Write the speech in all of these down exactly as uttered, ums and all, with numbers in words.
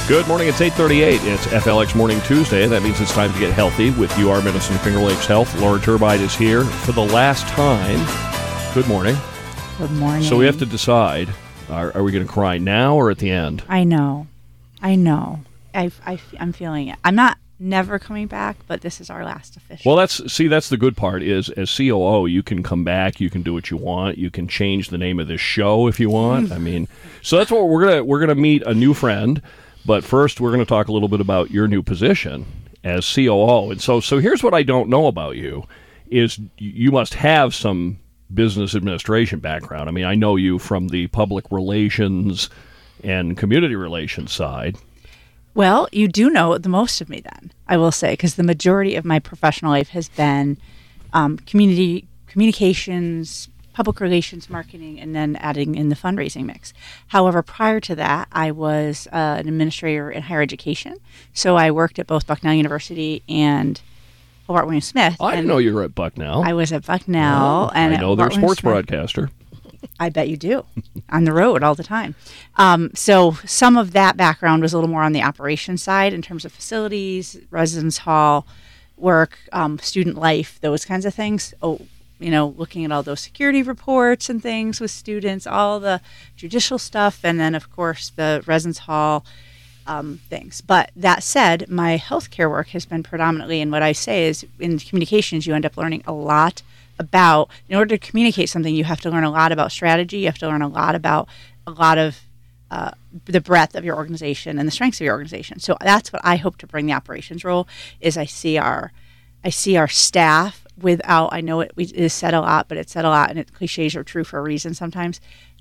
Good morning. It's eight thirty-eight. It's F L X Morning Tuesday. That means it's time to get healthy with U R Medicine Finger Lakes Health. Laura Turbide is here for the last time. Good morning. Good morning. So we have to decide, are, are we going to cry now or at the end? I know. I know. I, I, I'm feeling it. I'm not never coming back, but this is our last official. Well, that's see, that's the good part is as C O O, you can come back, you can do what you want, you can change the name of this show if you want. I mean, so that's what we're gonna we're gonna meet a new friend. But first, we're going to talk a little bit about your new position as C O O. And so so here's what I don't know about you, is you must have some business administration background. I mean, I know you from the public relations and community relations side. Well, you do know the most of me then, I will say, because the majority of my professional life has been um, community communications, public relations, marketing, and then adding in the fundraising mix. However, prior to that, I was uh, an administrator in higher education. So I worked at both Bucknell University and Hobart William Smith. I didn't know you were at Bucknell. I was at Bucknell. Oh, and I know they're a sports broadcaster. I bet you do. On the road all the time. Um, so some of that background was a little more on the operations side in terms of facilities, residence hall, work, um, student life, those kinds of things. Oh, you know, looking at all those security reports and things with students, all the judicial stuff, and then, of course, the residence hall um, things. But that said, my healthcare work has been predominantly, and what I say is in communications, you end up learning a lot about, in order to communicate something, you have to learn a lot about strategy. You have to learn a lot about a lot of uh, the breadth of your organization and the strengths of your organization. So that's what I hope to bring the operations role is I see our, I see our staff without, I know it, it is said a lot, but it's said a lot, and it, cliches are true for a reason sometimes.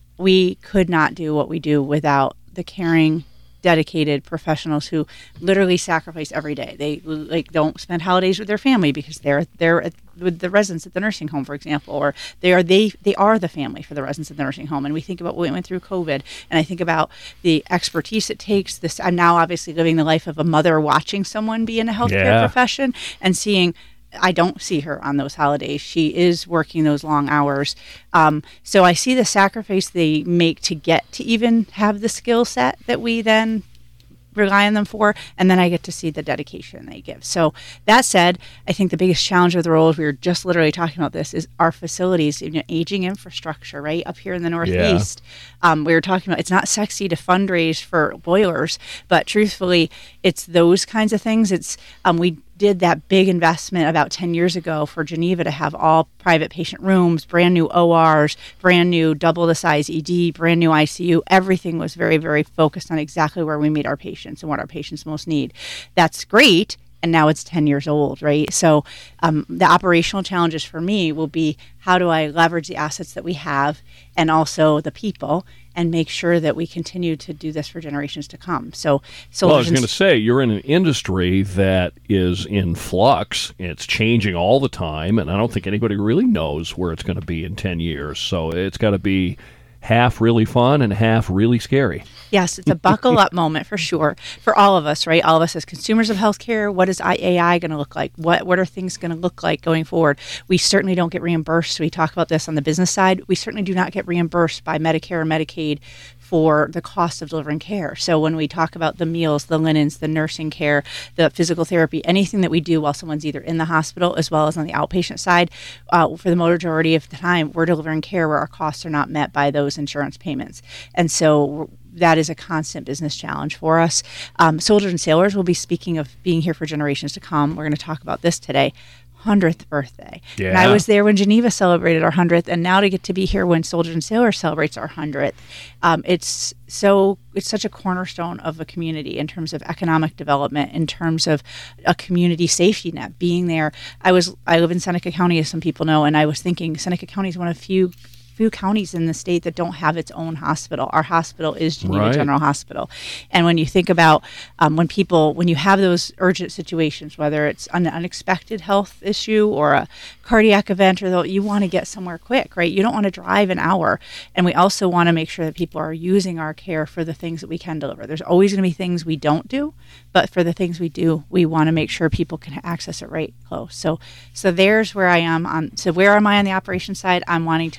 We could not do what we do without the caring, dedicated professionals who literally sacrifice every day. They like don't spend holidays with their family because they're they're at, with the residents at the nursing home, for example, or they are they they are the family for the residents at the nursing home. And we think about what we went through COVID, and I think about the expertise it takes. This I'm now obviously living the life of a mother watching someone be in a healthcare Yeah. profession and seeing. I don't see her on those holidays. She is working those long hours. Um, so I see the sacrifice they make to get to even have the skill set that we then rely on them for, and then I get to see the dedication they give. So that said, I think the biggest challenge of the role, we were just literally talking about this, is our facilities, you know, aging infrastructure, right? Up here in the Northeast, yeah. um, we were talking about, it's not sexy to fundraise for boilers, but truthfully, it's those kinds of things. It's um, we did that big investment about ten years ago for Geneva to have all private patient rooms, brand new O Rs, brand new double the size E D, brand new I C U. Everything was very, very focused on exactly where we meet our patients and what our patients most need. That's great. And now it's ten years old, right? So um, the operational challenges for me will be how do I leverage the assets that we have and also the people and make sure that we continue to do this for generations to come. So, so well, I was going to say, you're in an industry that is in flux. It's changing all the time, and I don't think anybody really knows where it's going to be in ten years. So it's got to be half really fun and half really scary. Yes, it's a buckle up moment for sure for all of us, right? All of us as consumers of healthcare. What is A I going to look like? What what are things going to look like going forward? We certainly don't get reimbursed. We talk about this on the business side. We certainly do not get reimbursed by Medicare or Medicaid for the cost of delivering care. So when we talk about the meals, the linens, the nursing care, the physical therapy, anything that we do while someone's either in the hospital as well as on the outpatient side, uh, for the majority of the time, we're delivering care where our costs are not met by those insurance payments. And so that is a constant business challenge for us. Um, Soldiers and Sailors will be speaking of being here for generations to come. We're going to talk about this today. hundredth birthday. Yeah. And I was there when Geneva celebrated our hundredth, and now to get to be here when Soldiers and Sailors celebrates our hundredth. Um, it's so it's such a cornerstone of a community in terms of economic development, in terms of a community safety net. Being there, I was I live in Seneca County, as some people know, and I was thinking Seneca County is one of few few counties in the state that don't have its own hospital. Our hospital is Geneva Right. General Hospital. And when you think about um, when people, when you have those urgent situations, whether it's an unexpected health issue or a cardiac event, or though you want to get somewhere quick, right? You don't want to drive an hour. And we also want to make sure that people are using our care for the things that we can deliver. There's always going to be things we don't do, but for the things we do, we want to make sure people can access it right close. So, so there's where I am on. So where am I on the operations side? I'm wanting to make sure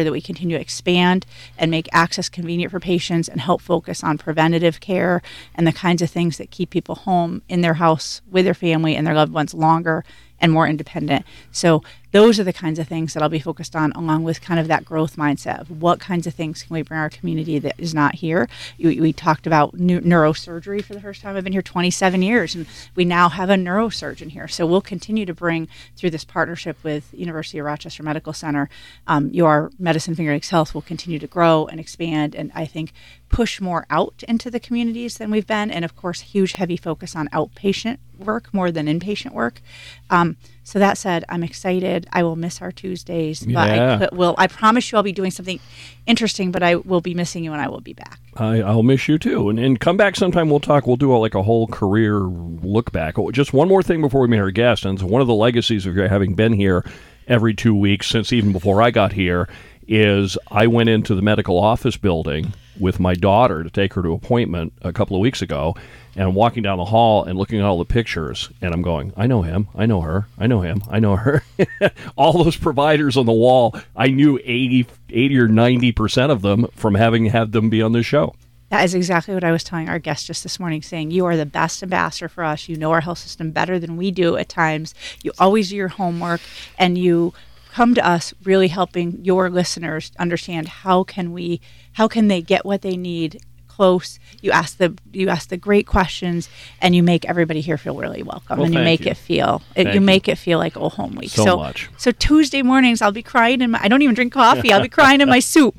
sure that we continue to expand and make access convenient for patients and help focus on preventative care and the kinds of things that keep people home in their house with their family and their loved ones longer and more independent. So those are the kinds of things that I'll be focused on, along with kind of that growth mindset of what kinds of things can we bring our community that is not here. We, we talked about new, neurosurgery for the first time. I've been here twenty-seven years, and we now have a neurosurgeon here. So we'll continue to bring, through this partnership with University of Rochester Medical Center, um, your Medicine Finger Lakes Health will continue to grow and expand, and I think push more out into the communities than we've been. And of course, huge, heavy focus on outpatient work more than inpatient work. Um, so that said, I'm excited. I will miss our Tuesdays, but Yeah. I could, will. I promise you, I'll be doing something interesting. But I will be missing you, and I will be back. I, I'll miss you too, and and come back sometime. We'll talk. We'll do a, like a whole career look back. Oh, just one more thing before we meet our guest, and so one of the legacies of having been here every two weeks since even before I got here is I went into the medical office building with my daughter to take her to appointment a couple of weeks ago, and I'm walking down the hall and looking at all the pictures, and I'm going, I know him, I know her, I know him, I know her. All those providers on the wall, I knew eighty, eighty or ninety percent of them from having had them be on this show. That is exactly what I was telling our guest just this morning, saying you are the best ambassador for us. You know our health system better than we do at times. You always do your homework, and you come to us really helping your listeners understand how can we, how can they get what they need close. You ask the you ask the great questions, and you make everybody here feel really welcome, well, and you make you. it feel it, you you. make it feel like old home week. So, so much. So Tuesday mornings, I'll be crying in my. I don't even drink coffee. I'll be crying in my soup.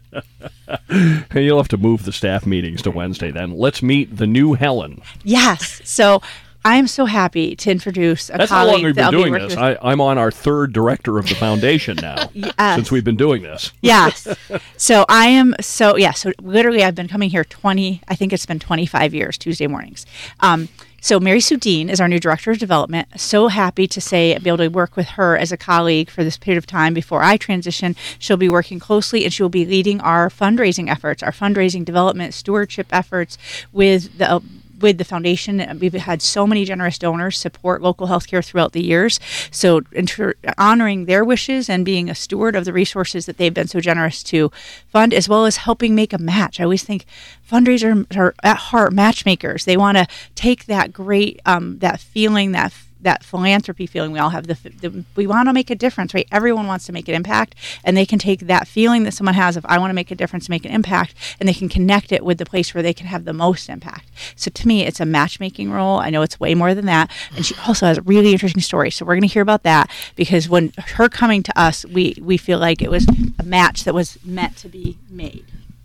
Hey, you'll have to move the staff meetings to Wednesday then. Let's meet the new Helen. Yes. So I am so happy to introduce a That's how colleague long we've that been I'll be doing working this. with. I, I'm on our third director of the foundation now Yes. since we've been doing this. Yes. So I am so yeah. So literally, I've been coming here twenty. I think it's been twenty-five years. Tuesday mornings. Um, so Mary Sue Dean is our new director of development. So happy to say be able to work with her as a colleague for this period of time before I transition. She'll be working closely, and she will be leading our fundraising efforts, our fundraising development stewardship efforts with the. Uh, with the foundation. We've had so many generous donors support local healthcare throughout the years. So inter- honoring their wishes and being a steward of the resources that they've been so generous to fund, as well as helping make a match. I always think fundraisers are at heart matchmakers. They want to take that great, um, that feeling, that that philanthropy feeling we all have, the, the we want to make a difference, right? Everyone wants to make an impact, and they can take that feeling that someone has of I want to make a difference, make an impact, and they can connect it with the place where they can have the most impact. So to me, it's a matchmaking role. I know it's way more than that, and she also has a really interesting story. So we're going to hear about that, because when her coming to us, we we feel like it was a match that was meant to be made.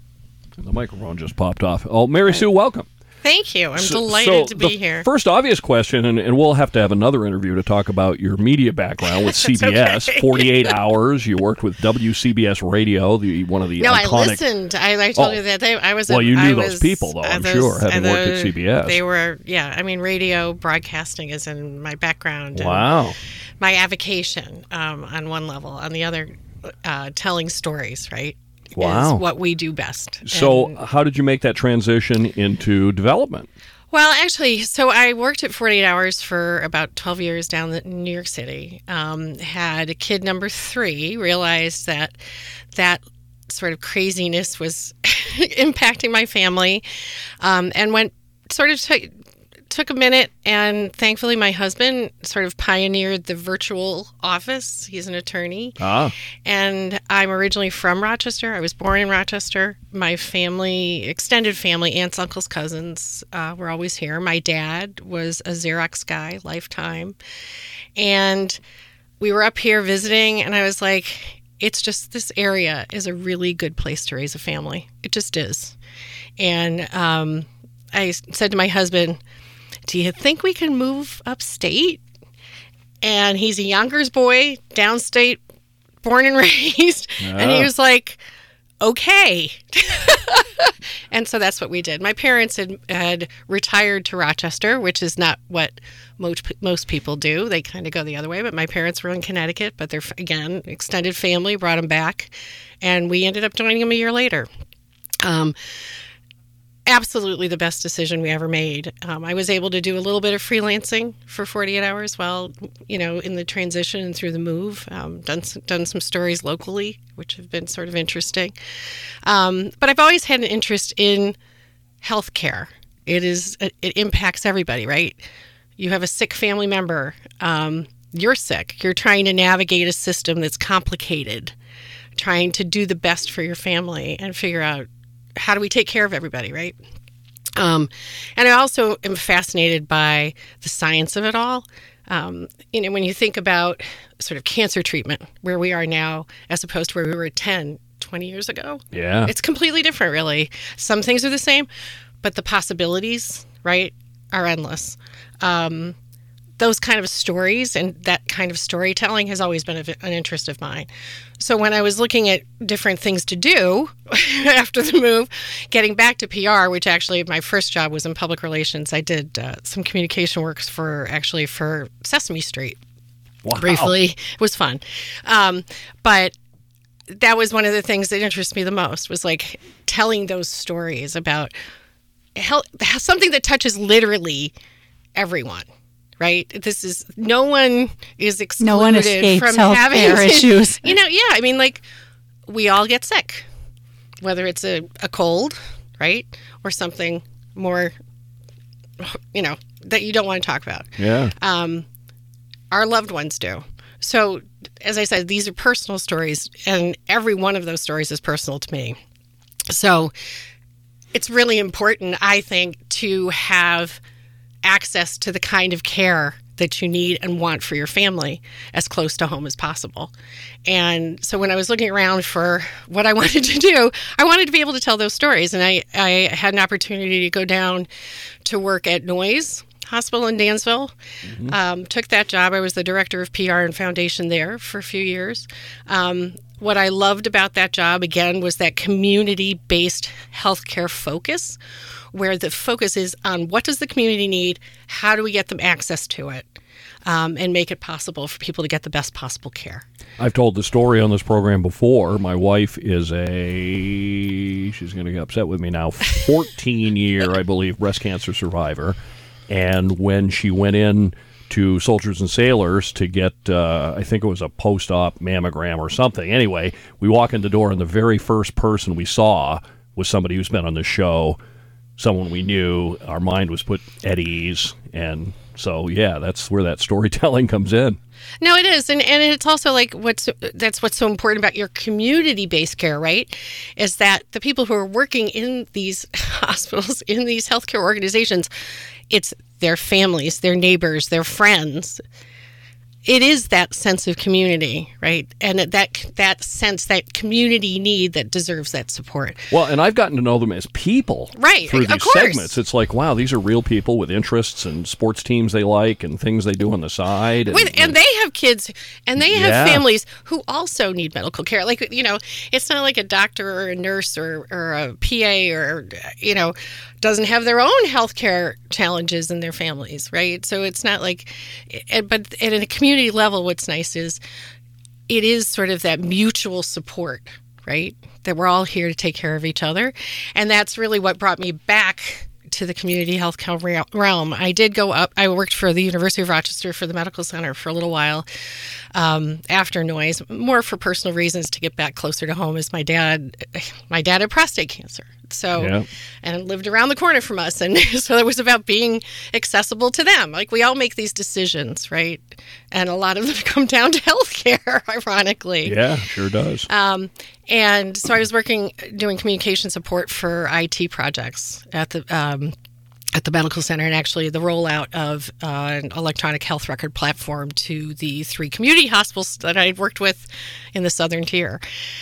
The microphone just popped off. Oh, Mary Sue, welcome. Thank you. I'm So- delighted so to be the here. First obvious question, and, and we'll have to have another interview to talk about your media background with C B S. okay. forty-eight hours. You worked with W C B S Radio, the one of the no, iconic. I listened. I, I told Oh. you that day. I was. Well, a- you knew I those was- people, though, uh, I'm those- sure, having uh, worked at the- C B S. They were, yeah. I mean, radio broadcasting is in my background. and Wow. My avocation um, on one level. On the other, uh, telling stories. Right. Wow. Is what we do best. So, And- how did you make that transition into development? Well, actually, so I worked at forty-eight hours for about twelve years down in New York City. Um, had a kid number three, realized that that sort of craziness was impacting my family, um, and went sort of took took a minute, and thankfully my husband sort of pioneered the virtual office. He's an attorney. Ah. And I'm originally from Rochester. I was born in Rochester. My family, extended family, aunts, uncles, cousins, uh, were always here. My dad was a Xerox guy, lifetime. And we were up here visiting, and I was like, it's just, this area is a really good place to raise a family. It just is. And um, I said to my husband, do you think we can move upstate? And he's a Yonkers boy, downstate, born and raised. Yeah. And he was like, okay. And so that's what we did. My parents had, had retired to Rochester, which is not what most, most people do. They kind of go the other way. But my parents were in Connecticut, but they're, again, extended family brought them back. And we ended up joining them a year later. Um, absolutely the best decision we ever made. Um, I was able to do a little bit of freelancing for forty-eight hours while, you know, in the transition and through the move. Um, done some, done some stories locally, which have been sort of interesting. Um, but I've always had an interest in healthcare. It is it impacts everybody, right? You have a sick family member. Um, you're sick. You're trying to navigate a system that's complicated, trying to do the best for your family and figure out, how do we take care of everybody, right? Um, and I also am fascinated by the science of it all. Um, you know, when you think about sort of cancer treatment, where we are now as opposed to where we were ten, twenty years ago. Yeah. It's completely different, really. Some things are the same, but the possibilities, right, are endless. Um, those kind of stories and that kind of storytelling has always been a, an interest of mine. So when I was looking at different things to do after the move, getting back to P R, which actually my first job was in public relations, I did uh, some communication works for actually for Sesame Street. Wow. Briefly. It was fun. Um, but that was one of the things that interests me the most, was like telling those stories about health, something that touches literally everyone. Right? This is, no one is excluded No one escapes from healthcare having issues. You know, yeah. I mean, like, we all get sick, whether it's a, a cold, right, or something more, you know, that you don't want to talk about. Yeah. Um, our loved ones do. So, as I said, these are personal stories, and every one of those stories is personal to me. So, it's really important, I think, to have access to the kind of care that you need and want for your family as close to home as possible. And so when I was looking around for what I wanted to do, I wanted to be able to tell those stories. And I, I had an opportunity to go down to work at Noyes Hospital in Dansville. Mm-hmm. Um, took that job. I was the director of P R and foundation there for a few years. Um, what I loved about that job, again, was that community-based healthcare focus, where the focus is on what does the community need, how do we get them access to it, um, and make it possible for people to get the best possible care. I've told the story on this program before. My wife is a, she's going to get upset with me now, fourteen-year, I believe, breast cancer survivor. And when she went in to Soldiers and Sailors to get, uh, I think it was a post-op mammogram or something. Anyway, we walk in the door, and the very first person we saw was somebody who's been on the show, someone we knew. Our mind was put at ease. And so, yeah, that's where that storytelling comes in. No, it is. And and it's also like what's that's what's so important about your community-based care, right? Is that the people who are working in these hospitals, in these healthcare organizations, it's their families, their neighbors, their friends. It is that sense of community, right? And that that sense, that community need that deserves that support. Well, and I've gotten to know them as people, right? Through of these course. segments. It's like, wow, these are real people with interests and sports teams they like and things they do on the side. And, With, and they have kids, and they have Yeah. families who also need medical care. Like, you know, it's not like a doctor or a nurse or, or a P A or, you know, doesn't have their own healthcare challenges in their families, right? So it's not like, but at a community level, what's nice is it is sort of that mutual support, right? That we're all here to take care of each other. And that's really what brought me back to the community health care realm. I did go up, I worked for the University of Rochester for the medical center for a little while um, after Noyes, more for personal reasons to get back closer to home, as my dad, my dad had prostate cancer. So, Yeah. and lived around the corner from us. And so it was about being accessible to them. Like, we all make these decisions, right? And a lot of them come down to healthcare, ironically. Yeah, sure does. Um, and so I was working, doing communication support for I T projects at the um, at the medical center, and actually the rollout of uh, an electronic health record platform to the three community hospitals that I had worked with in the Southern Tier.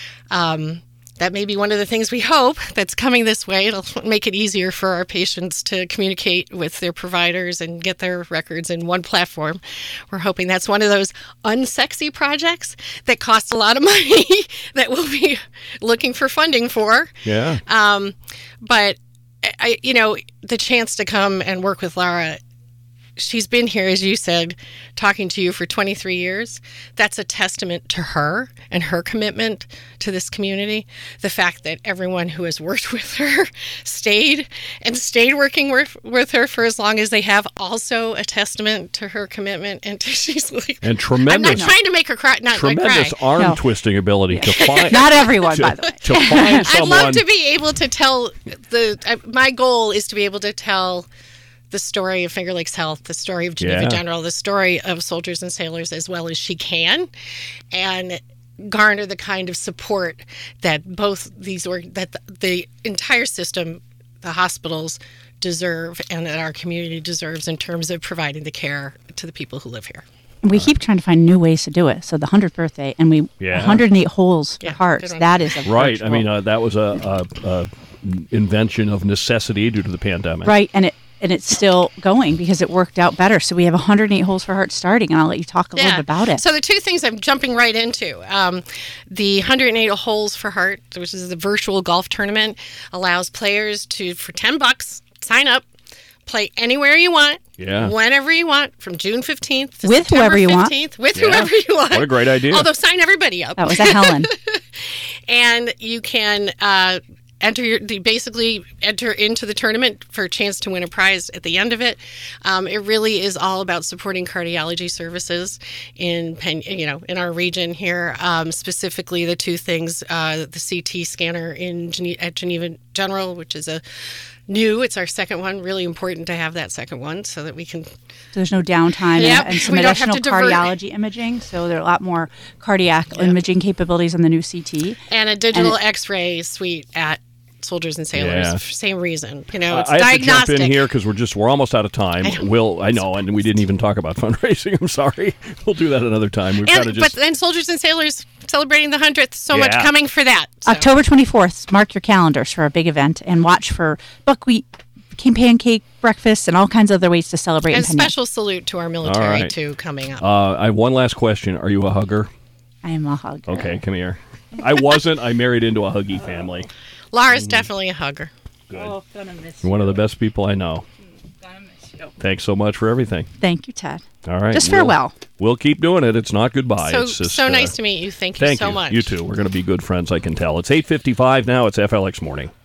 Um, that may be one of the things we hope that's coming this way. It'll make it easier for our patients to communicate with their providers and get their records in one platform. We're hoping that's one of those unsexy projects that costs a lot of money that we'll be looking for funding for. Yeah. Um, but, I, you know, the chance to come and work with Lara, she's been here, as you said, talking to you for twenty-three years. That's a testament to her and her commitment to this community. The fact that everyone who has worked with her stayed and stayed working with, with her for as long as they have, also a testament to her commitment. And to, she's like, and tremendous, I'm not trying to make her cry. Not tremendous cry. arm No. twisting ability to find. Not everyone, to, by the way. to find someone. I'd love to be able to tell the. Uh, my goal is to be able to tell the story of Finger Lakes Health, the story of Geneva Yeah. General, the story of Soldiers and Sailors as well as she can, and garner the kind of support that both these or that the, the entire system, the hospitals, deserve, and that our community deserves in terms of providing the care to the people who live here. We keep trying to find new ways to do it. So the hundredth birthday, and we Yeah. one hundred eight holes for Yeah, hearts. they don't- That is a Right. I virtual- mean, uh, that was a, a, a invention of necessity due to the pandemic. right, and it and it's still going because it worked out better. So we have one hundred eight holes for hearts starting, and I'll let you talk a little bit about it. So the two things I'm jumping right into, um, the one hundred eight holes for heart, which is the virtual golf tournament, allows players to, for ten bucks, sign up, play anywhere you want, Yeah. whenever you want, from June fifteenth to With September whoever you want. fifteenth, with Yeah. whoever you want. What a great idea. Although sign everybody up. That was a Helen. And you can uh, enter your the- basically enter into the tournament for a chance to win a prize at the end of it. Um, it really is all about supporting cardiology services in Pen, you know in our region here. Um, specifically, the two things: uh, the C T scanner in Gene- at Geneva General, which is a new. It's our second one. Really important to have that second one so that we can. So there's no downtime Yep, and, and some we don't have additional to divert. cardiology imaging. So there are a lot more cardiac imaging capabilities on the new C T. And a digital And X-ray suite at Soldiers and Sailors. Yeah. Same reason. You know, it's I have diagnostic. to jump in here because we're just we're almost out of time. I know. We'll I know, and we didn't even talk about fundraising. I'm sorry. We'll do that another time. We've got to And, just but then Soldiers and Sailors celebrating the hundredth. So much Yeah. coming for that. So. October twenty-fourth, mark your calendars for a big event and watch for buckwheat pancake breakfast and all kinds of other ways to celebrate. And in Penn. special salute to our military All right. too coming up. Uh, I have one last question. Are you a hugger? I am a hugger. Okay, come here. I wasn't. I married into a huggy family. Laura's definitely a hugger. Good. Oh, gonna miss You're one of the best people I know. Gonna miss you. Thanks so much for everything. Thank you, Ted. All right. Just we'll- farewell. We'll keep doing it. It's not goodbye. So it's just, so uh, nice to meet you. Thank you Thank so you. much. You too. We're going to be good friends, I can tell. It's eight fifty-five now. It's F L X Morning.